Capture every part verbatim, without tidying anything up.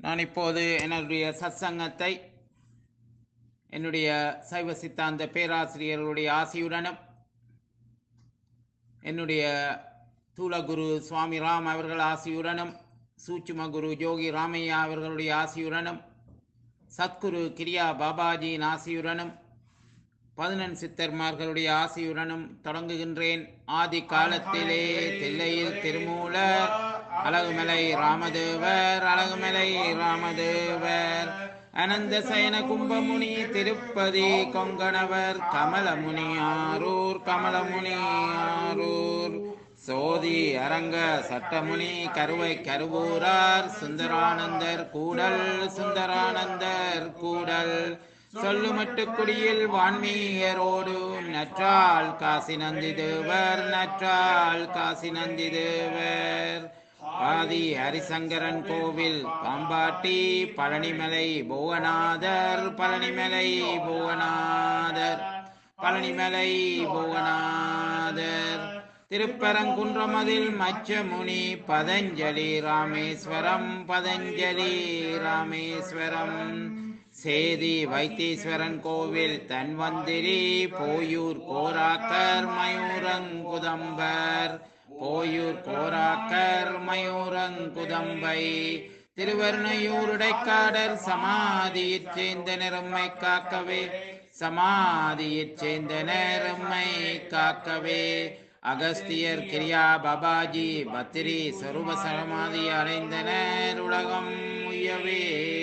நான் இப்போது என்னுடைய சத்சங்கத்தை என்னுடைய சைவ சித்தாந்த பேராசிரியர்களுடைய ஆசியுடனும் என்னுடைய தூலகுரு சுவாமி ராம் அவர்கள் ஆசியுடனும் சூட்சும குரு ஜோகி ராமையா அவர்களுடைய ஆசியுடனும் சத்குரு கிரியா பாபாஜியின் ஆசியுடனும் பதினெண் சித்தர்மார்களுடைய ஆசியுடனும் தொடங்குகின்றேன். ஆதி காலத்திலே தில்லையில் திருமூலர் அழகுமலை ராமதேவர் அழகுமலை ராமதேவர் அனந்த சயன கும்பமுனி திருப்பதி கொங்கணவர் கமலமுனி ஆரூர் கமலமுனி ஆரூர் சோதி அரங்க சட்டமுனி கருவை கருவூரார் சுந்தரானந்தர் கூடல் சுந்தரானந்தர் கூடல் சொல்லுமட்டு குடியில் வான்மீயரோடு நற்றால் காசி நந்தி தேவர் நற்றால் காசி நந்தி தேவர் ஆதி ஹரிசங்கரன் கோவில் பாம்பாட்டி பழனிமலை புவனாதர் பழனிமலை புவனாதர் பழனிமலை புவனாதர் திருப்பரங்குன்றமதில் மச்சமுனி பதஞ்சலி ராமேஸ்வரம் பதஞ்சலி ராமேஸ்வரம் சேதி வைத்தீஸ்வரன் கோவில் தன்வந்திரி போயூர் கோராக்கர் மயூரங்குதம்பர் போயூர் கோராக்கர் மயூரங்குதம்பை திருவர்ணையூருடைக்காடர் சமாதியிற் சேர்ந்த நிறம்மை காக்கவே சமாதியிற் சேர்ந்த நிறம்மை காக்கவே அகஸ்தியர் கிரியா பாபாஜி பத்திரி சொரூப சமாதி அடைந்தனர் உலகம் உயவே.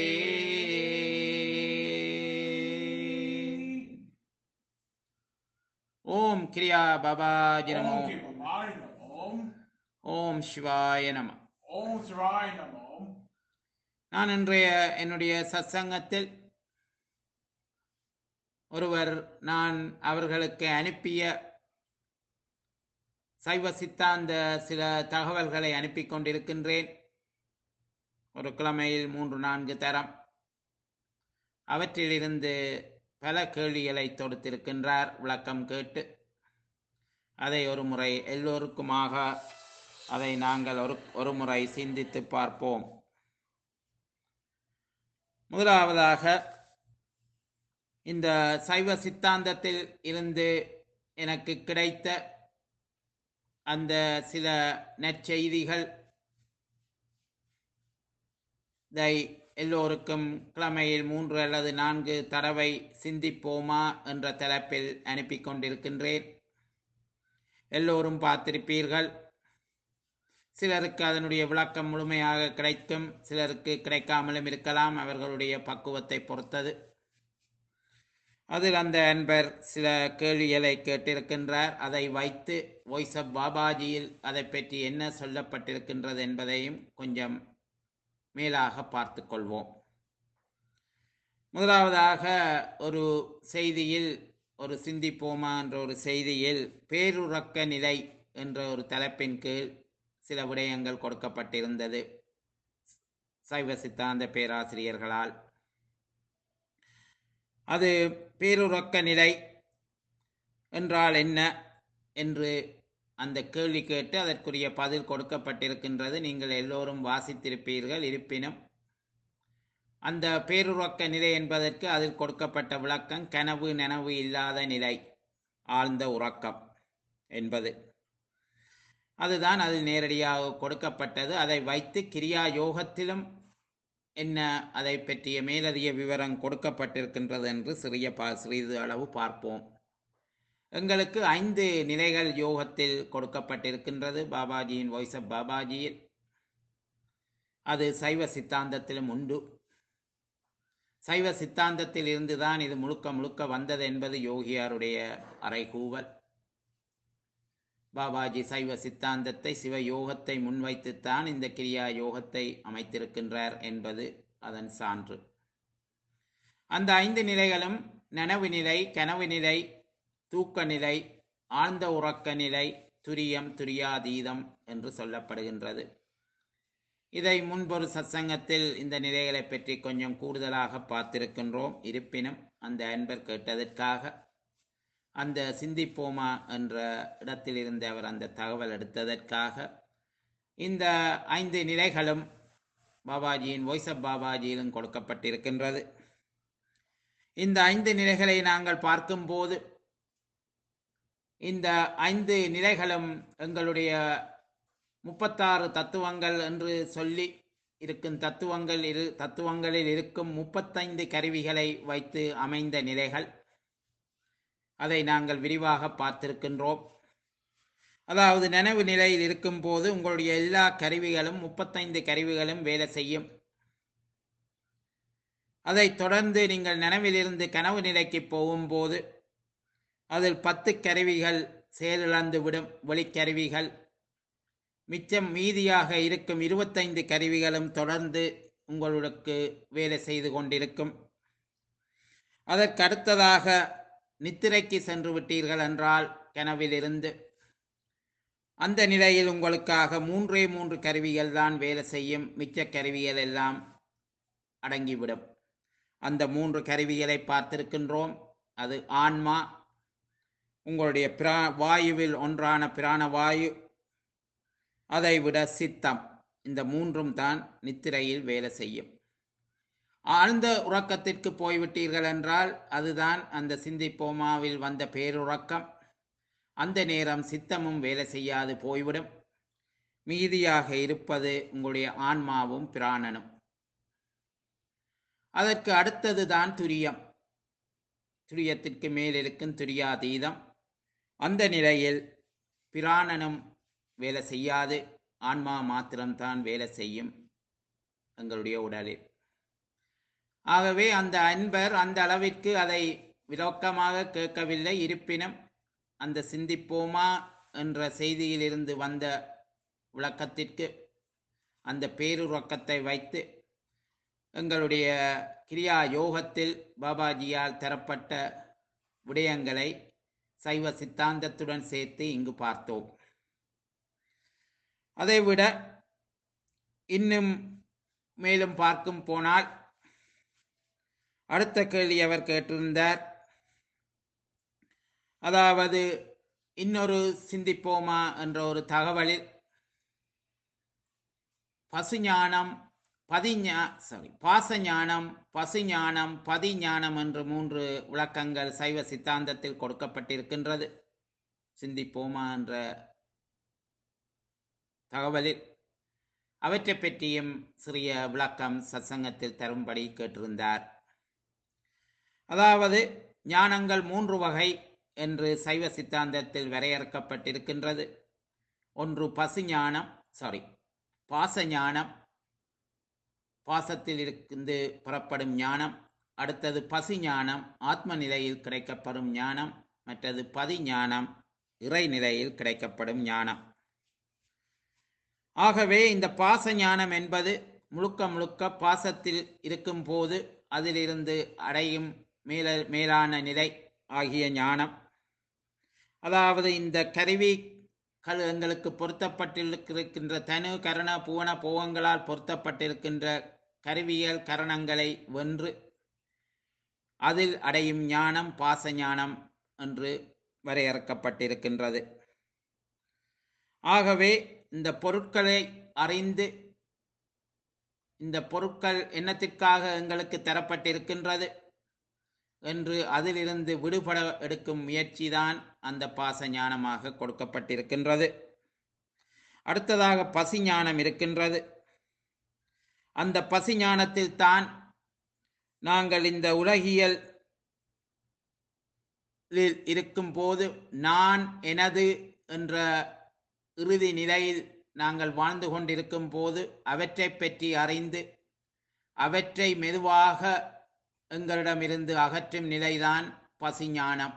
ஓம் கிரியா பாபாஜி நமோ. ஓம் சிவாய நம. நான் இன்றைய என்னுடைய சத்சங்கத்தில் ஒருவர் நான் அவர்களுக்கு அனுப்பிய சைவ சித்தாந்த சில தகவல்களை அனுப்பி கொண்டிருக்கின்றேன். ஒரு கிழமையில் மூன்று நான்கு தரம் அவற்றிலிருந்து பல கேள்விகளை தொடுத்திருக்கின்றார். விளக்கம் கேட்டு அதை ஒரு முறை எல்லோருக்குமாக அதை நாங்கள் ஒரு ஒரு முறை சிந்தித்து பார்ப்போம். முதலாவதாக இந்த சைவ சித்தாந்தத்தில் இருந்து எனக்கு கிடைத்த அந்த சில நற்செய்திகள் இதை எல்லோருக்கும் கிழமையில் மூன்று அல்லது நான்கு தடவை சிந்திப்போமா என்ற தலைப்பில் அனுப்பி கொண்டிருக்கின்றேன். எல்லோரும் பார்த்திருப்பீர்கள். சிலருக்கு அதனுடைய விளக்கம் முழுமையாக கிடைக்கும், சிலருக்கு கிடைக்காமலும் இருக்கலாம், அவர்களுடைய பக்குவத்தை பொறுத்தது. அதில் அந்த அன்பர் சில கேள்விகளை கேட்டிருக்கின்றார். அதை வைத்து வாய்ஸ் ஆஃப் பாபாஜியில் அதை பற்றி என்ன சொல்லப்பட்டிருக்கின்றது என்பதையும் கொஞ்சம் மேலாக பார்த்து கொள்வோம். முதலாவதாக ஒரு செய்தியில், ஒரு சிந்திப்போமா என்ற ஒரு செய்தியில் பேருறக்க நிலை என்ற ஒரு தலைப்பின் கீழ் சில விடயங்கள் கொடுக்கப்பட்டிருந்தது சைவ சித்தாந்த பேராசிரியர்களால். அது பேருறக்க நிலை என்றால் என்ன என்று அந்த கேள்வி கேட்டு அதற்குரிய பதில் கொடுக்கப்பட்டிருக்கின்றது. நீங்கள் எல்லோரும் வாசித்திருப்பீர்கள். இருப்பினும் அந்த பேருறக்க நிலை என்பதற்கு அதில் கொடுக்கப்பட்ட விளக்கம் கனவு நனவு இல்லாத நிலை, ஆழ்ந்த உறக்கம் என்பது. அதுதான் அதில் நேரடியாக கொடுக்கப்பட்டது. அதை வைத்து கிரியா யோகத்திலும் என்ன அதை பற்றிய மேலதிக விவரம் கொடுக்கப்பட்டிருக்கின்றது என்று சிறிய பா சிறிது அளவு பார்ப்போம். எங்களுக்கு ஐந்து நிலைகள் யோகத்தில் கொடுக்கப்பட்டிருக்கின்றது பாபாஜியின் வாய்ஸ் ஆஃப் பாபாஜியில். அது சைவ சித்தாந்தத்திலும் உண்டு. சைவ சித்தாந்தத்தில் இருந்துதான் இது முழுக்க முழுக்க வந்தது என்பது யோகியாருடைய அறைகூவல். பாபாஜி சைவ சித்தாந்தத்தை சிவ யோகத்தை முன்வைத்துத்தான் இந்த கிரியா யோகத்தை அமைத்திருக்கின்றார் என்பது அதன் சான்று. அந்த ஐந்து நிலைகளும் நனவு நிலை, கனவு நிலை, தூக்க நிலை, ஆழ்ந்த உறக்க நிலை, துரியம், துரியாதீதம் என்று சொல்லப்படுகின்றது. இதை முன்பொரு சத்சங்கத்தில் இந்த நிலைகளை பற்றி கொஞ்சம் கூடுதலாக பார்த்திருக்கின்றோம். இருப்பினும் அந்த அன்பர் கேட்டதற்காக அந்த சிந்திப்போமா என்ற இடத்தில் இருந்து அவர் அந்த தகவல் எடுத்ததற்காக இந்த ஐந்து நிலைகளும் பாபாஜியின் வாய்ஸ் ஆஃப் பாபாஜியிலும் கொடுக்கப்பட்டிருக்கின்றது. இந்த ஐந்து நிலைகளை நாங்கள் பார்க்கும்போது இந்த ஐந்து நிலைகளும் எங்களுடைய முப்பத்தாறு தத்துவங்கள் என்று சொல்லி இருக்கும் தத்துவங்கள் இரு தத்துவங்களில் இருக்கும் முப்பத்தைந்து கருவிகளை வைத்து அமைந்த நிலைகள். அதை நாங்கள் விரிவாக பார்த்திருக்கின்றோம். அதாவது நனவு நிலையில் இருக்கும் போது உங்களுடைய எல்லா கருவிகளும் முப்பத்தைந்து கருவிகளும் வேலை செய்யும். அதை தொடர்ந்து நீங்கள் நனவிலிருந்து கனவு நிலைக்கு போகும்போது அதில் பத்து கருவிகள் செயலிழந்து விடும், ஒளிக்கருவிகள். மிச்சம் மீதியாக இருக்கும் இருபத்தைந்து கருவிகளும் தொடர்ந்து உங்களுக்கு வேலை செய்து கொண்டிருக்கும். அதற்கு அடுத்ததாக நித்திரைக்கு சென்று விட்டீர்கள் என்றால் கனவிலிருந்து அந்த நிலையில் உங்களுக்காக மூன்றே மூன்று கருவிகள் தான் வேலை செய்யும். மிச்ச கருவிகள் எல்லாம் அடங்கிவிடும். அந்த மூன்று கருவிகளை பார்த்திருக்கின்றோம். அது ஆன்மா, உங்களுடைய பிரா வாயுவில் ஒன்றான பிராண வாயு, அதை விட சித்தம். இந்த மூன்றும் தான் நித்திரையில் வேலை செய்யும். ஆழ்ந்த உறக்கத்திற்கு போய்விட்டீர்கள் என்றால் அதுதான் அந்த சிந்திப்போமாவில் வந்த பேருறக்கம். அந்த நேரம் சித்தமும் வேலை செய்யாது போய்விடும். மீதியாக இருப்பது உங்களுடைய ஆன்மாவும் பிராணனும். அதற்கு அடுத்தது தான் துரியம். துரியத்திற்கு மேல் இருக்கும் துரியாதீதம். அந்த நிலையில் பிராணனும் வேலை செய்யாது, ஆன்மா மாத்திரம்தான் வேலை செய்யும் எங்களுடைய உடலில். ஆகவே அந்த அன்பர் அந்த அளவிற்கு அதை விளக்கமாக கேட்கவில்லை. இருப்பினும் அந்த சிந்திப்போமா என்ற செய்தியிலிருந்து வந்த விளக்கத்திற்கு அந்த பேருறக்கத்தை வைத்து எங்களுடைய கிரியா யோகத்தில் பாபாஜியால் தரப்பட்ட விடயங்களை சைவ சித்தாந்தத்துடன் சேர்த்து இங்கு பார்த்தோம். அதைவிட இன்னும் மேலும் பார்க்கும் போனால் அடுத்த கேள்வி அவர் கேட்டிருந்தார். அதாவது இன்னொரு சிந்திப்போமா என்ற ஒரு தகவலில் பசுஞானம் பதிஞா சாரி பாசஞானம் பசுஞானம் பதிஞானம் என்று மூன்று விளக்கங்கள் சைவ சித்தாந்தத்தில் கொடுக்கப்பட்டிருக்கின்றது. சிந்திப்போமா என்ற தகவலில் அவற்றை பற்றியும் சிறிய விளக்கம் சத்சங்கத்தில் தரும்படி கேட்டிருந்தார். அதாவது ஞானங்கள் மூன்று வகை என்று சைவ சித்தாந்தத்தில் வரையறுக்கப்பட்டிருக்கின்றது. ஒன்று பசுஞானம் சாரி பாசஞானம், பாசத்தில் இருந்து புறப்படும் ஞானம். அடுத்தது பசுஞானம், ஆத்ம நிலையில் கிடைக்கப்படும் ஞானம். மற்றது பதிஞானம், இறை நிலையில் கிடைக்கப்படும் ஞானம். ஆகவே இந்த பாச ஞானம் என்பது முழுக்க முழுக்க பாசத்தில் இருக்கும் போது அதிலிருந்து அடையும் மேல மேலான நிலை ஆகிய ஞானம். அதாவது இந்த கருவிகள் எங்களுக்கு பொருத்தப்பட்டிருக்கின்ற தனு கரண புவன போகங்களால் பொருத்தப்பட்டிருக்கின்ற கருவியல் கரணங்களை வென்று அதில் அடையும் ஞானம் பாச ஞானம் என்று வரையறுக்கப்பட்டிருக்கின்றது. ஆகவே இந்த பொருட்களை அறிந்து இந்த பொருட்கள் என்னத்திற்காக எங்களுக்கு தரப்பட்டிருக்கின்றது என்று அதிலிருந்து விடுபட எடுக்கும் முயற்சி தான் அந்த பாச ஞானமாக கொடுக்கப்பட்டிருக்கின்றது. அடுத்ததாக பசி ஞானம் இருக்கின்றது. அந்த பசி ஞானத்தில் தான் நாங்கள் இந்த உலகியல் இருக்கும் போது நான் எனது என்ற இறுதி நிலையில் நாங்கள் வாழ்ந்து கொண்டிருக்கும் போது அவற்றை பற்றி அறிந்து அவற்றை மெதுவாக எங்களிடமிருந்து அகற்றும் நிலைதான் பசிஞானம்.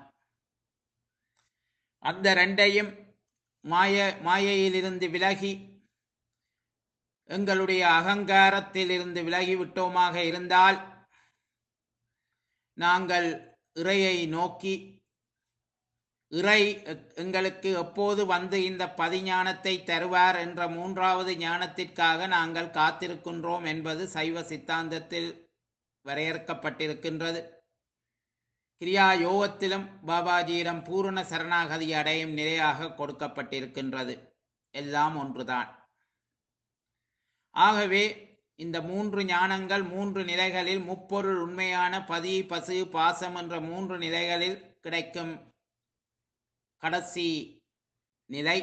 அந்த ரெண்டையும் மாய மாயையிலிருந்து விலகி எங்களுடைய அகங்காரத்தில் இருந்து விலகி விட்டோமாக இருந்தால் நாங்கள் இறையை நோக்கி இறை எங்களுக்கு எப்போது வந்து இந்த பதிஞானத்தை தருவார் என்ற மூன்றாவது ஞானத்திற்காக நாங்கள் காத்திருக்கின்றோம் என்பது சைவ சித்தாந்தத்தில் வரையறுக்கப்பட்டிருக்கின்றது. கிரியா யோகத்திலும் பாபாஜியிடம் பூரண சரணாகதி அடையும் நிலையாக கொடுக்கப்பட்டிருக்கின்றது. எல்லாம் ஒன்றுதான். ஆகவே இந்த மூன்று ஞானங்கள் மூன்று நிலைகளில் முப்பொருள் உண்மையான பதி பசு பாசம் என்ற மூன்று நிலைகளில் கிடைக்கும் கடைசி நிலை.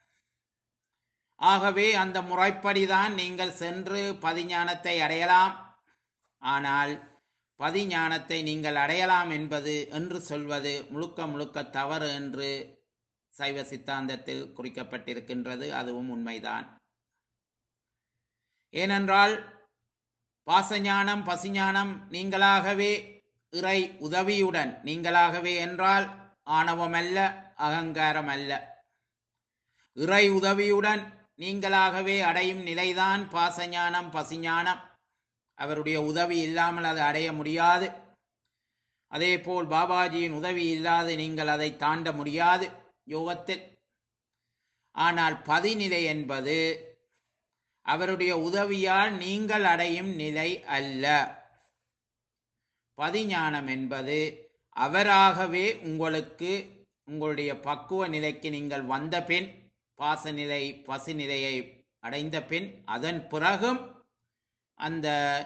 ஆகவே அந்த முறைப்படிதான் நீங்கள் சென்று பதிஞானத்தை அடையலாம். ஆனால் பதிஞானத்தை நீங்கள் அடையலாம் என்பது என்று சொல்வது முழுக்க முழுக்க தவறு என்று சைவ சித்தாந்தத்தில் குறிக்கப்பட்டிருக்கின்றது. அதுவும் உண்மைதான். ஏனென்றால் பாசஞானம் பசுஞானம் நீங்களாகவே இறை உதவியுடன், நீங்களாகவே என்றால் ஆணவம் அல்ல, அகங்காரம் அல்ல, இறை உதவியுடன் நீங்களாகவே அடையும் நிலைதான் பாசஞானம் பசுஞானம். அவருடைய உதவி இல்லாமல் அதை அடைய முடியாது. அதே போல் பாபாஜியின் உதவி இல்லாது நீங்கள் அதை தாண்ட முடியாது யோகத்தில். ஆனால் பதிநிலை என்பது அவருடைய உதவியால் நீங்கள் அடையும் நிலை அல்ல. பதிஞானம் என்பது அவராகவே உங்களுக்கு உங்களுடைய பக்குவ நிலைக்கு நீங்கள் வந்த பின், பாசநிலை பசுநிலையை அடைந்த பின், அதன் பிறகும் அந்த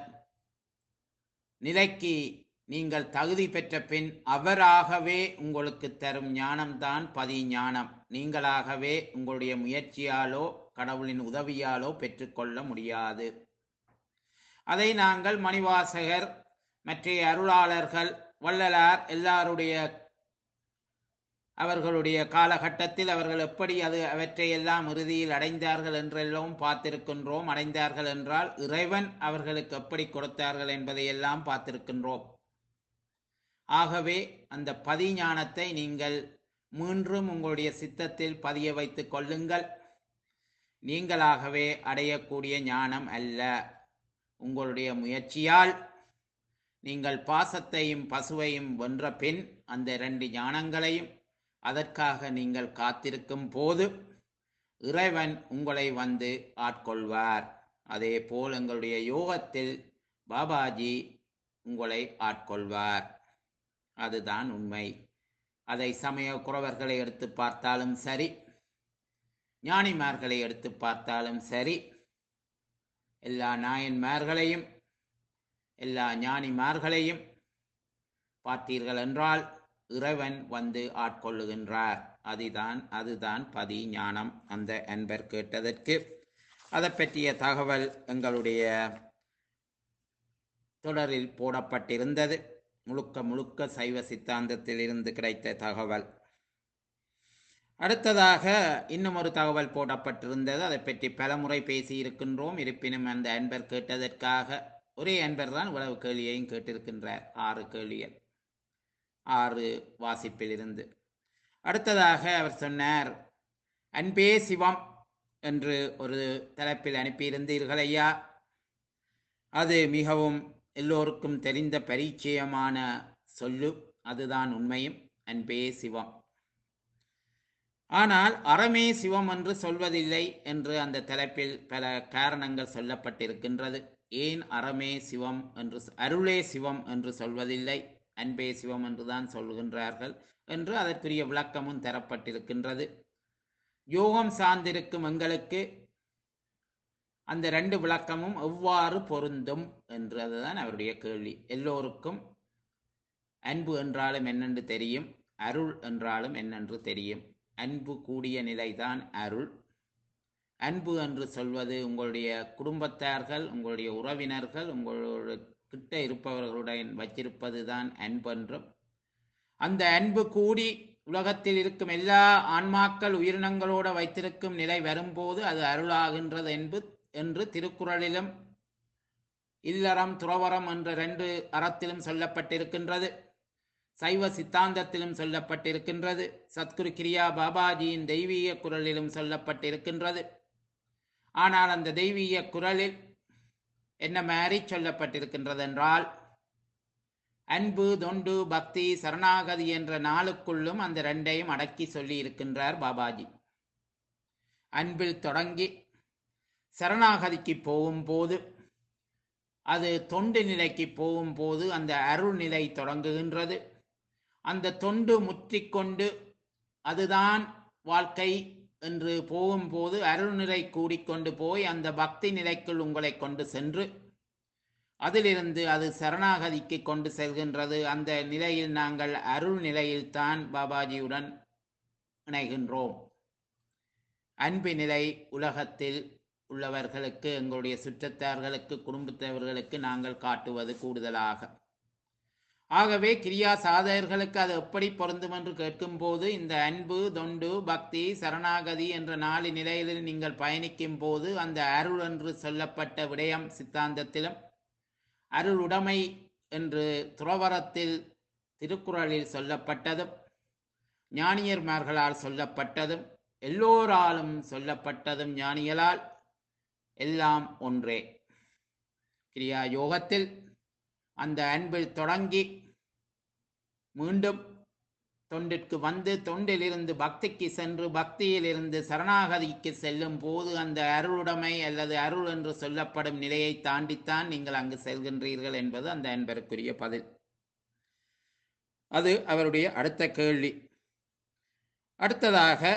நிலைக்கு நீங்கள் தகுதி பெற்ற பின் அவராகவே உங்களுக்கு தரும் ஞானம்தான் பதி ஞானம். நீங்களாகவே உங்களுடைய முயற்சியாலோ கடவுளின் உதவியாலோ பெற்றுக்கொள்ள முடியாது. அதை நாங்கள் மணிவாசகர் மற்ற அருளாளர்கள் வள்ளலார் எல்லாருடைய அவர்களுடைய காலகட்டத்தில் அவர்கள் எப்படி அது அவற்றை எல்லாம் இறுதியில் அடைந்தார்கள் என்றெல்லாம் பார்த்திருக்கின்றோம். அடைந்தார்கள் என்றால் இறைவன் அவர்களுக்கு எப்படி கொடுத்தார்கள் என்பதையெல்லாம் பார்த்திருக்கின்றோம். ஆகவே அந்த பதிஞானத்தை நீங்கள் மீண்டும் உங்களுடைய சித்தத்தில் பதிய வைத்துக் கொள்ளுங்கள். நீங்களாகவே அடையக்கூடிய ஞானம் அல்ல. உங்களுடைய முயற்சியால் நீங்கள் பாசத்தையும் பசுவையும் வென்ற பின் அந்த இரண்டு ஞானங்களையும் அதற்காக நீங்கள் காத்திருக்கும் போது இறைவன் உங்களை வந்து ஆட்கொள்வார். அதே போல் எங்களுடைய யோகத்தில் பாபாஜி உங்களை ஆட்கொள்வார். அதுதான் உண்மை. அதை சமய குறவர்களை எடுத்து பார்த்தாலும் சரி, ஞானிமார்களை எடுத்து பார்த்தாலும் சரி, எல்லா நாயன்மார்களையும் எல்லா ஞானிமார்களையும் பார்த்தீர்கள் என்றால் இறைவன் வந்து ஆட்கொள்ளுகின்றார். அதுதான் அதுதான் பதி ஞானம். அந்த அன்பர் கேட்டதற்கு அதை பற்றிய தகவல் எங்களுடைய தொடரில் போடப்பட்டிருந்தது. முழுக்க முழுக்க சைவ சித்தாந்தத்தில் இருந்து கிடைத்த தகவல். அடுத்ததாக இன்னும் ஒரு தகவல் போடப்பட்டிருந்தது. அதை பற்றி பலமுறை பேசி இருக்கின்றோம். இருப்பினும் அந்த அன்பர் கேட்டதற்காக, ஒரே அன்பர் தான் இவ்வளவு கேள்வியையும் கேட்டிருக்கின்றார். ஆறு கேள்விகள், ஆறு வாசிப்பில் இருந்து. அடுத்ததாக அவர் சொன்னார், அன்பே சிவம் என்று ஒரு தலைப்பில் அனுப்பியிருந்தீர்கள் ஐயா. அது மிகவும் எல்லோருக்கும் தெரிந்த பரிச்சயமான சொல்லு. அதுதான் உண்மையும், அன்பே சிவம். ஆனால் அறமே சிவம் என்று சொல்வதில்லை என்று அந்த தலைப்பில் பல காரணங்கள் சொல்லப்பட்டிருக்கின்றது. ஏன் அறமே சிவம் என்று, அருளே சிவம் என்று சொல்வதில்லை, அன்பே சிவம் என்றுதான் சொல்கின்றார்கள் என்று அதற்குரிய விளக்கமும் தரப்பட்டிருக்கின்றது. யோகம் சார்ந்திருக்கும் எங்களுக்கு அந்த ரெண்டு விளக்கமும் எவ்வாறு பொருந்தும் என்றதுதான் அவருடைய கேள்வி. எல்லோருக்கும் அன்பு என்றாலும் என்னென்று தெரியும், அருள் என்றாலும் என்னென்று தெரியும். அன்பு கூடிய நிலைதான் அருள். அன்பு என்று சொல்வது உங்களுடைய குடும்பத்தார்கள், உங்களுடைய உறவினர்கள், உங்களுடைய கிட்ட இருப்பவர்களுடன் வச்சிருப்பது தான் அன்பு என்றும், அந்த அன்பு கூடி உலகத்தில் இருக்கும் எல்லா ஆன்மாக்கள் உயிரினங்களோடு வைத்திருக்கும் நிலை வரும்போது அது அருளாகின்றது என்பது என்று திருக்குறளிலும் இல்லறம் துறவரம் என்ற ரெண்டு அறத்திலும் சொல்லப்பட்டிருக்கின்றது. சைவ சித்தாந்தத்திலும் சொல்லப்பட்டிருக்கின்றது. சத்குரு கிரியா பாபாஜியின் தெய்வீக குரலிலும் சொல்லப்பட்டிருக்கின்றது. ஆனால் அந்த தெய்வீக குரலில் என்ன மாதிரி சொல்லப்பட்டிருக்கின்றது என்றால், அன்பு, தொண்டு, பக்தி, சரணாகதி என்ற நாளுக்குள்ளும் அந்த ரெண்டையும் அடக்கி சொல்லி இருக்கின்றார் பாபாஜி. அன்பில் தொடங்கி சரணாகதிக்கு போகும்போது, அது தொண்டு நிலைக்கு போகும்போது அந்த அருள் நிலை தொடங்குகின்றது. அந்த தொண்டு முற்றிக்கொண்டு அதுதான் வாழ்க்கை என்று போகும்போது அருள்நிலை கூடிக்கொண்டு போய் அந்த பக்தி நிலைக்குள் உங்களை கொண்டு சென்று அதிலிருந்து அது சரணாகதிக்கு கொண்டு செல்கின்றது. அந்த நிலையில் நாங்கள் அருள் நிலையில்தான் பாபாஜியுடன் இணைகின்றோம். அன்பு நிலை உலகத்தில் உள்ளவர்களுக்கு, எங்களுடைய சுற்றத்தார்களுக்கு, குடும்பத்தவர்களுக்கு நாங்கள் காட்டுவது கூடுதலாக. ஆகவே கிரியா சாதகர்களுக்கு அது எப்படி பொருந்தும் என்று கேட்கும்போது, இந்த அன்பு, தொண்டு, பக்தி, சரணாகதி என்ற நாலு நிலையில் நீங்கள் பயணிக்கும் போது அந்த அருள் என்று சொல்லப்பட்ட விடயம் சித்தாந்தத்திலும், அருளுடைமை என்று துறவரத்தில் திருக்குறளில் சொல்லப்பட்டதும், ஞானியர்மார்களால் சொல்லப்பட்டதும், எல்லோராலும் சொல்லப்பட்டதும், ஞானிகளால் எல்லாம் ஒன்றே. கிரியா யோகத்தில் அந்த அன்பில் தொடங்கி மீண்டும் தொண்டிற்கு வந்து, தொண்டிலிருந்து பக்திக்கு சென்று, பக்தியிலிருந்து சரணாகதிக்கு செல்லும் போது அந்த அருளுடைமை அல்லது அருள் என்று சொல்லப்படும் நிலையை தாண்டித்தான் நீங்கள் அங்கு செல்கின்றீர்கள் என்பது அந்த அன்பருக்குரிய பதில். அது அவருடைய அடுத்த கேள்வி. அடுத்ததாக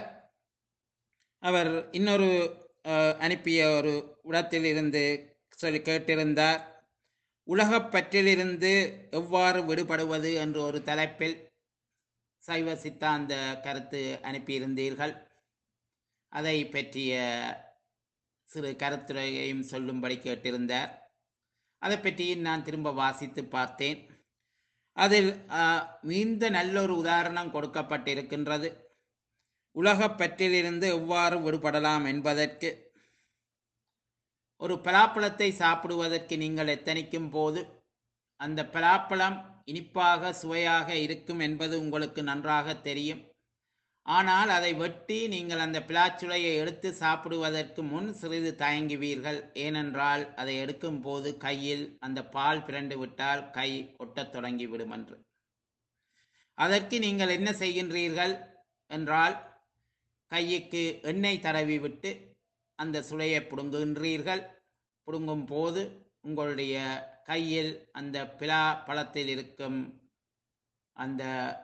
அவர் இன்னொரு அனுப்பிய ஒரு இடத்தில் இருந்து சொல்லி கேட்டிருந்தார், உலகப் பற்றிலிருந்து எவ்வாறு விடுபடுவது என்று ஒரு தலைப்பில் சைவ சித்தாந்த கருத்து அனுப்பியிருந்தீர்கள். அதை பற்றிய சிறு கருத்துரையையும் சொல்லும்படி கேட்டிருந்தார். அதை பற்றி நான் திரும்ப வாசித்து பார்த்தேன். அதில் மிகுந்த நல்லொரு உதாரணம் கொடுக்கப்பட்டிருக்கின்றது. உலகப் பற்றிலிருந்து எவ்வாறு விடுபடலாம் என்பதற்கு. ஒரு பலாப்பழத்தை சாப்பிடுவதற்கு நீங்கள் எத்தனிக்கும் போது அந்த பலாப்பழம் இனிப்பாக சுவையாக இருக்கும் என்பது உங்களுக்கு நன்றாக தெரியும். ஆனால் அதை வெட்டி நீங்கள் அந்த பிளாச்சுளையை எடுத்து சாப்பிடுவதற்கு முன் சிறிது தயங்குவீர்கள். ஏனென்றால் அதை எடுக்கும் போது கையில் அந்த பால் பிறண்டு விட்டால் கை ஒட்டத் தொடங்கிவிடும் என்று. அதற்கு நீங்கள் என்ன செய்கின்றீர்கள் என்றால், கைக்கு எண்ணெய் தடவி விட்டு அந்த சுளையை பிடுங்குகின்றீர்கள். பிடுங்கும் போது உங்களுடைய கையில் அந்த பிலா பழத்தில் இருக்கும் அந்த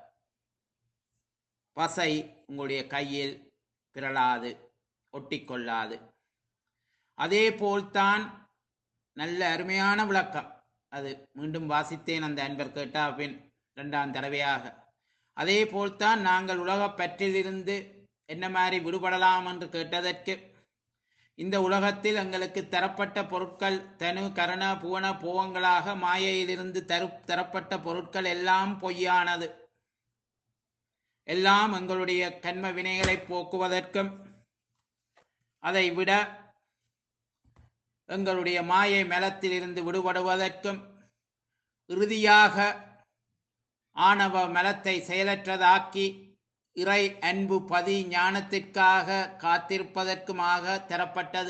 பசை உங்களுடைய கையில் பிறளாது, ஒட்டிக்கொள்ளாது. அதே போல்தான், நல்ல அருமையான விளக்கம். அது மீண்டும் வாசித்தேன், அந்த அன்பர் கேட்டா பின் இரண்டாம் தடவையாக. அதே போல்தான் நாங்கள் உலகப் பற்றிலிருந்து என்ன மாதிரி விடுபடலாம் என்று கேட்டதற்கு, இந்த உலகத்தில் எங்களுக்கு தரப்பட்ட பொருட்கள் தனு கரண புவன போகங்களாக மாயையிலிருந்து தரு தரப்பட்ட பொருட்கள் எல்லாம் பொய்யானது. எல்லாம் எங்களுடைய கர்ம வினைகளை போக்குவதற்கும், அதை விட எங்களுடைய மாயை மலத்தில் இருந்து விடுபடுவதற்கும், இறுதியாக ஆணவ மலத்தை செயலற்றதாக்கி இறை அன்பு பதி ஞானத்திற்காக காத்திருப்பதற்குமாக தரப்பட்டது.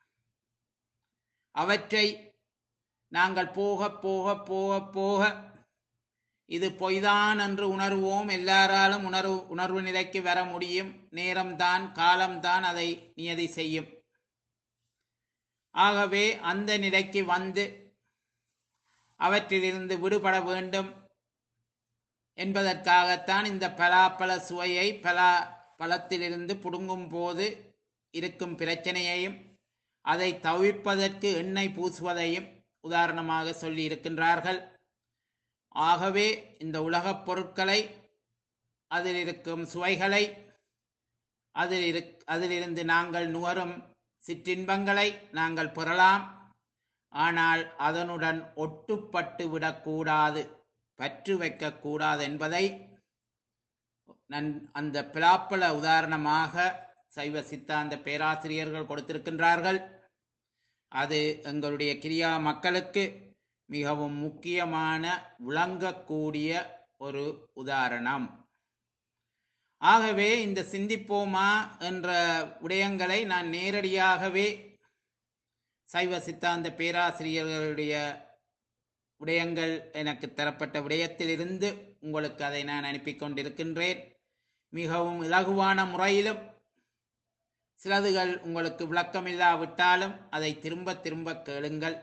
அவற்றை நாங்கள் போக போக போக போக இது பொய்தான் என்று உணர்வோம். எல்லாராலும் உணர்வு உணர்வு நிலைக்கு வர முடியும். நேரம்தான், காலம்தான் அதை நியதி செய்யும். ஆகவே அந்த நிலைக்கு வந்து அவற்றிலிருந்து விடுபட வேண்டும் என்பதற்காகத்தான் இந்த பலாப்பழ சுவையை பலா பழத்திலிருந்து புடுங்கும் போது இருக்கும் பிரச்சனையையும் அதை தவிர்ப்பதற்கு எண்ணெய் பூசுவதையும் உதாரணமாக சொல்லி இருக்கின்றார்கள். ஆகவே இந்த உலகப் பொருட்களை, அதில் இருக்கும் சுவைகளை, அதில் இரு அதிலிருந்து நாங்கள் நுகரும் சிற்றின்பங்களை நாங்கள் பெறலாம். ஆனால் அதனுடன் ஒட்டுப்பட்டு விடக்கூடாது, பற்று வைக்கக்கூடாது என்பதை நன் அந்த பிலாப்பழ உதாரணமாக சைவ சித்தாந்த பேராசிரியர்கள் கொடுத்திருக்கின்றார்கள். அது எங்களுடைய கிரியா மக்களுக்கு மிகவும் முக்கியமான விளங்கக்கூடிய ஒரு உதாரணம். ஆகவே இந்த சிந்திப்போமா என்ற விடயங்களை நான் நேரடியாகவே சைவ சித்தாந்த பேராசிரியர்களுடைய விடயங்கள் எனக்கு தரப்பட்ட விடயத்திலிருந்து உங்களுக்கு அதை நான் அனுப்பி கொண்டிருக்கின்றேன். மிகவும் இலகுவான முறையிலும், சிலதுகள் உங்களுக்கு விளக்கமில்லாவிட்டாலும் அதை திரும்ப திரும்ப கேளுங்கள்.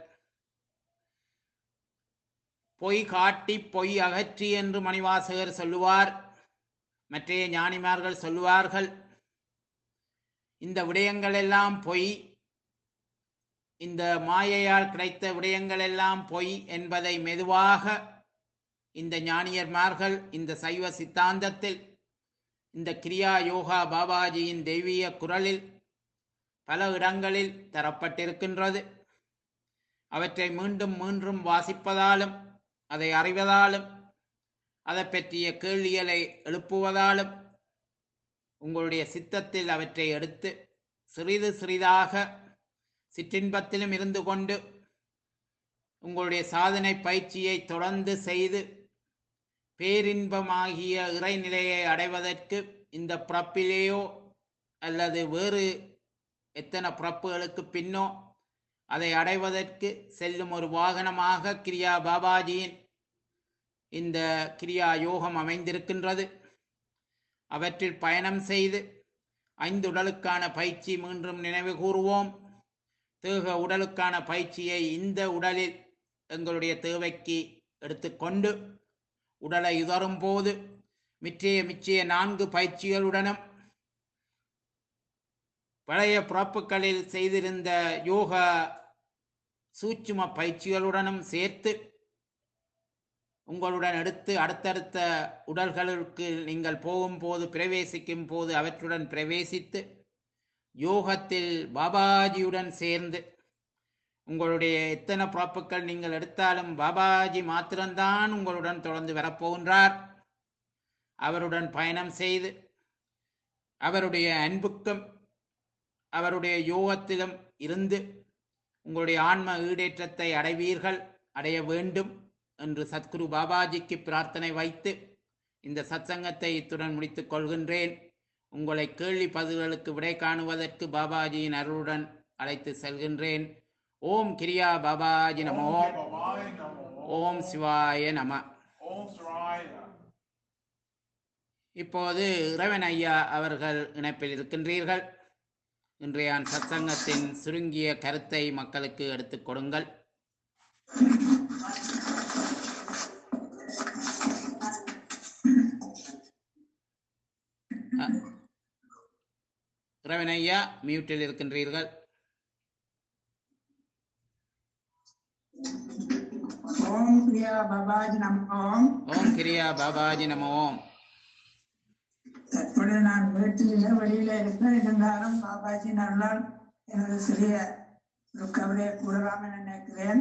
பொய் காட்டி பொய் அகற்றி என்று மணிவாசகர் சொல்லுவார். மற்றைய ஞானிமார்கள் சொல்லுவார்கள். இந்த விடயங்கள் எல்லாம் பொய், இந்த மாயையால் கிடைத்த விடயங்கள் எல்லாம் பொய் என்பதை மெதுவாக இந்த ஞானியர்மார்கள் இந்த சைவ சித்தாந்தத்தில் இந்த கிரியா யோகா பாபாஜியின் தெய்வீக குரலில் பல இடங்களில் தரப்பட்டிருக்கின்றது. அவற்றை மீண்டும் மீண்டும் வாசிப்பதாலும் அதை அறிவதாலும் அதை பற்றிய கேள்விகளை எழுப்புவதாலும் உங்களுடைய சித்தத்தில் அவற்றை எடுத்து சிறிது சிறிதாக சிற்றின்பத்திலும் இருந்து கொண்டு உங்களுடைய சாதனை பயிற்சியை தொடர்ந்து செய்து பேரின்பமாகிய இறைநிலையை அடைவதற்கு இந்த பிறப்பிலேயோ அல்லது வேறு எத்தனை பிறப்புகளுக்கு பின்னோ அதை அடைவதற்கு செல்லும் ஒரு வாகனமாக கிரியா பாபாஜியின் இந்த கிரியா யோகம் அமைந்திருக்கின்றது. அவற்றில் பயணம் செய்து ஐந்து உடலுக்கான பயிற்சி மீண்டும் நினைவு கூறுவோம். தேக உடலுக்கான பயிற்சியை இந்த உடலில் எங்களுடைய தேவைக்கு எடுத்துக்கொண்டு உடலை உதரும் போது மிச்சைய மிச்சைய நான்கு பயிற்சிகளுடனும் பழைய பிறப்புகளில் செய்திருந்த யோகா சூட்சும பயிற்சிகளுடனும் சேர்த்து உங்களுடன் எடுத்து அடுத்தடுத்த உடல்களுக்கு நீங்கள் போகும்போது பிரவேசிக்கும் போது அவற்றுடன் பிரவேசித்து யோகத்தில் பாபாஜியுடன் சேர்ந்து உங்களுடைய எத்தனை பிறப்புகள் நீங்கள் எடுத்தாலும் பாபாஜி மாத்திரம்தான் உங்களுடன் தொடர்ந்து வரப்போகின்றார். அவருடன் பயணம் செய்து அவருடைய அன்புக்கும் அவருடைய யோகத்திலும் இருந்து உங்களுடைய ஆன்ம ஈடேற்றத்தை அடைவீர்கள், அடைய வேண்டும் என்று சத்குரு பாபாஜிக்கு பிரார்த்தனை வைத்து இந்த சத்சங்கத்தை இத்துடன் முடித்துக் கொள்கின்றேன். உங்களை கேள்வி பதில்களுக்கு விடை காணுவதற்கு பாபாஜியின் அருளுடன் அழைத்து செல்கின்றேன். ஓம் கிரியா பாபாஜி நமோ. ஓம் சிவாய நம. இப்போது இறைவன் ஐயா அவர்கள் இணைப்பில் இருக்கின்றீர்கள். இன்றைய சத்சங்கத்தின் சுருங்கிய கருத்தை மக்களுக்கு எடுத்துக் கொடுங்கள். இறைவன் ஐயா மியூட்டில் இருக்கின்றீர்கள். ஓம் கிரியா பாபாஜி நமோ. ஓம் கிரியா பாபாஜி நமோ. தற்போது நான் வீட்டில வெளியில இருக்க இருந்தாலும் பாபாஜி நல்லால் எனது சிறிய கவலையை கூறலாம் என நினைக்கிறேன்.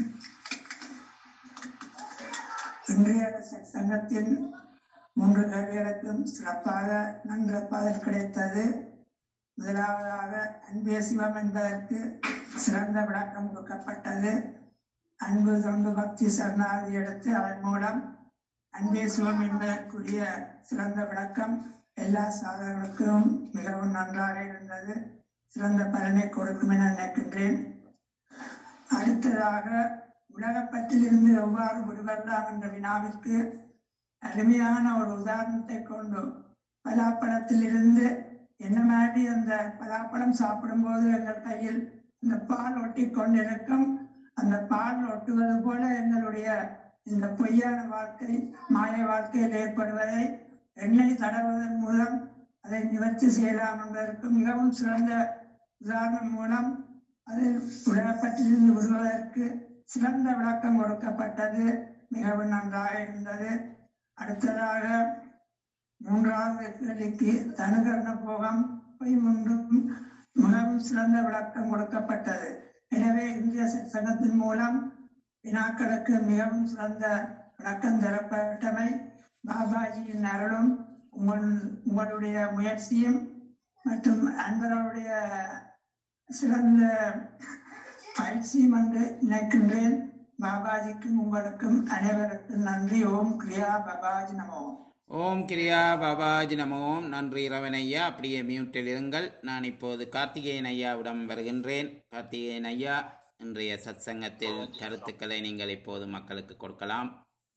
இன்றைய சங்கத்தின் மூன்று கேள்விகளுக்கும் சிறப்பாக நன்ற பதில் கிடைத்தது. முதலாவதாக அன்பே சிவம் என்பதற்கு சிறந்த விளக்கம் கொடுக்கப்பட்டது. அன்பு தொண்டு பக்தி சரணாகதி எடுத்து அதன் மூலம் அன்பே சிவம் என்பதற்குரிய சிறந்த விளக்கம் எல்லா சாதகர்களுக்கும் மிகவும் நன்றாக இருந்தது. சிறந்த பலனை கொடுக்கும் என நினைக்கின்றேன். அடுத்ததாக உலகப்பற்றிலிருந்து எவ்வாறு விடுபடலாம் என்ற வினாவிற்கு அருமையான ஒரு உதாரணத்தை கொண்டு பலாப்பழத்தில் இருந்து என்ன மாதிரி அந்த பலாப்பழம் சாப்பிடும் போது எங்கள் கையில் இந்த பால் ஒட்டி கொண்டிருக்கும், அந்த பால் ஒட்டுவது போல எங்களுடைய இந்த பொய்யான வாழ்க்கை மாய வாழ்க்கையில் ஏற்படுவதை எண்ணெய் தடவுவதன் மூலம் அதை நிவர்த்தி செய்யலாம் என்பதற்கு மிகவும் சிறந்த உதாரணம் மூலம் அதில் உலகப்பற்றிலிருந்து விடுவதற்கு சிறந்த விளக்கம் கொடுக்கப்பட்டது. மிகவும் நன்றாக இருந்தது. அடுத்ததாக மூன்றாவது கேள்விக்கு தனுகரண போகம் பொய் முன்றும் மிகவும் சிறந்த விளக்கம் கொடுக்கப்பட்டது. எனவே இந்திய சங்கத்தின் மூலம் வினாக்களுக்கு மிகவும் சிறந்த விளக்கம் தரப்பட்டமை பாபாஜியின் அருளும் உங்கள் உங்களுடைய முயற்சியும் மற்றும் அன்பர்களுடைய சிறந்த பயிற்சியும் என்று நினைக்கின்றேன். பாபாஜிக்கும் உங்களுக்கும் அனைவருக்கும் நன்றி. ஓம் கிரியா பாபாஜி நமோ. ஓம் கிரியா பாபாஜி நமோ. நன்றி இறைவன் ஐயா. அப்படியே மியூட்டில் இருங்கள். நான் இப்போது கார்த்திகேயன் ஐயாவிடம் வருகின்றேன். கார்த்திகேயன் ஐயா, இன்றைய சத்சங்கத்தில் கருத்துக்களை நீங்கள் இப்போது மக்களுக்கு கொடுக்கலாம்.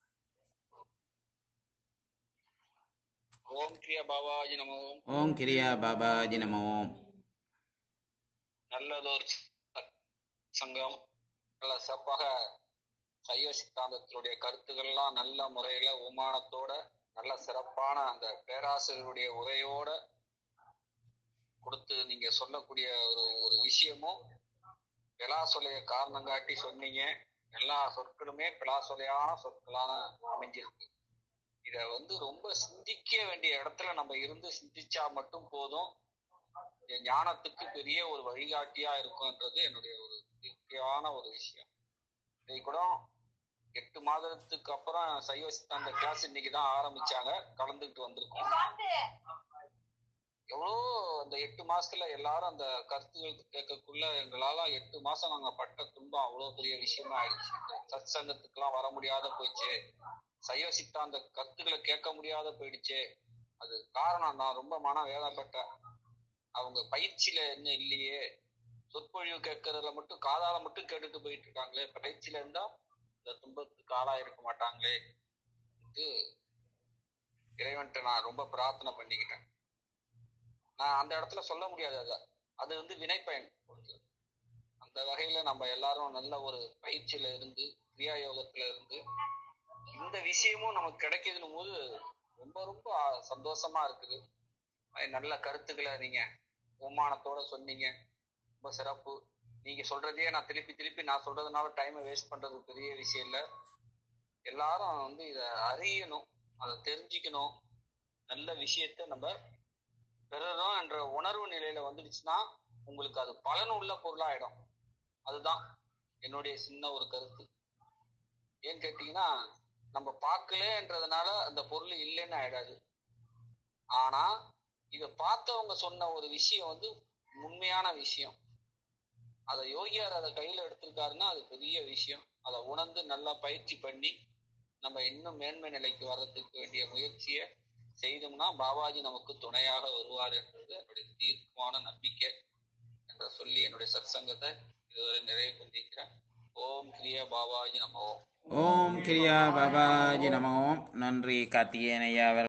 ஓம் கிரியா பாபாஜி நமோ. ஓம் கிரியா பாபாஜி நமோ. நல்லதொரு சங்கம், நல்ல சிறப்பாக சைவ சித்தாந்தத்தினுடைய கருத்துக்கள்லாம் நல்ல முறையில உமானத்தோட நல்ல சிறப்பான அந்த பேராசிரியருடைய உரையோட கொடுத்து நீங்க சொல்லக்கூடிய ஒரு ஒரு விஷயமும் பிளாசொலைய காரணம் காட்டி சொன்னீங்க. எல்லா சொற்களுமே பிளாசொலையான சொற்களான அமைஞ்சிருக்கு. இத வந்து ரொம்ப சிந்திக்க வேண்டிய இடத்துல நம்ம இருந்து சிந்திச்சா மட்டும் போதும். ஞானத்துக்கு பெரிய ஒரு வழிகாட்டியா இருக்கும்ன்றது என்னுடைய ஒரு முக்கியமான ஒரு விஷயம். இதை கூட எட்டு மாதத்துக்கு அப்புறம் சைவ சித்தாந்த கிளாஸ் இன்னைக்குதான் ஆரம்பிச்சாங்க, கலந்துக்கிட்டு வந்திருக்கோம். எவ்வளோ அந்த எட்டு மாசத்துல எல்லாரும் அந்த கருத்துகள் கேட்கக்குள்ள எங்களால எட்டு மாசம் நாங்க பட்ட துன்பம் அவ்வளவு பெரிய விஷயமா ஆயிடுச்சு. சத் சங்கத்துக்கு வர முடியாத போயிடுச்சு, சைவ சித்தாந்த கருத்துக்களை கேட்க முடியாத போயிடுச்சு. அது காரணம் நான் ரொம்ப மன வேதப்பட்டேன். அவங்க பயிற்சியில என்ன இல்லையே, சொற்பொழிவு கேட்கறதுல மட்டும் காதால மட்டும் கேட்டுட்டு போயிட்டு இருக்காங்களே, பயிற்சியில இருந்தா இந்த துன்பத்துக்கு ஆளா இருக்க மாட்டாங்களே. இறைவன்ட்ட நான் ரொம்ப பிரார்த்தனை பண்ணிக்கிட்டேன். நான் அந்த இடத்துல சொல்ல முடியாது, அத அது வந்து வினைப்பயன். அந்த வகையில நம்ம எல்லாரும் நல்ல ஒரு பயிற்சியில இருந்து கிரியா யோகத்துல இருந்து இந்த விஷயமும் நமக்கு கிடைக்குதுன்னு போது ரொம்ப ரொம்ப சந்தோஷமா இருக்குது. நல்ல கருத்துக்களை நீங்க உமானத்தோட சொன்னீங்க, ரொம்ப சிறப்பு. நீங்க சொல்றதையே நான் திருப்பி திருப்பி நான் சொல்றதுனால டைமை வேஸ்ட் பண்றது பெரிய விஷயம் இல்லை. எல்லாரும் வந்து இதை அறியணும், அதை தெரிஞ்சுக்கணும். நல்ல விஷயத்த நம்ம பெறணும் என்ற உணர்வு நிலையில வந்துடுச்சுன்னா உங்களுக்கு அது பலன் உள்ள பொருளாயிடும். அதுதான் என்னுடைய சின்ன ஒரு கருத்து. ஏன்னு கேட்டீங்கன்னா, நம்ம பார்க்கலன்றதுனால அந்த பொருள் இல்லைன்னு ஆயிடாது. ஆனா இத பார்த்தவங்க சொன்ன ஒரு விஷயம் வந்து உண்மையான விஷயம். அதை யோகியார் அதை கையில எடுத்திருக்காருன்னா அது பெரிய விஷயம். அதை உணர்ந்து நல்லா பயிற்சி பண்ணி நம்ம இன்னும் மேன்மை நிலைக்கு வர்றதுக்கு வேண்டிய முயற்சியை செய்தோம்னா பாபாஜி நமக்கு துணையாக வருவார் என்பது என்னுடைய தீர்க்கமான நம்பிக்கை என்று சொல்லி என்னுடைய சத் சங்கத்தை இதுவரை நிறைவு கொண்டிருக்கிறேன். ஓம் கிரியா பாபாஜி நமோ. ஓம் கிரியா பாபாஜி நமோ. நன்றி கார்த்திகேயன் ஐயா.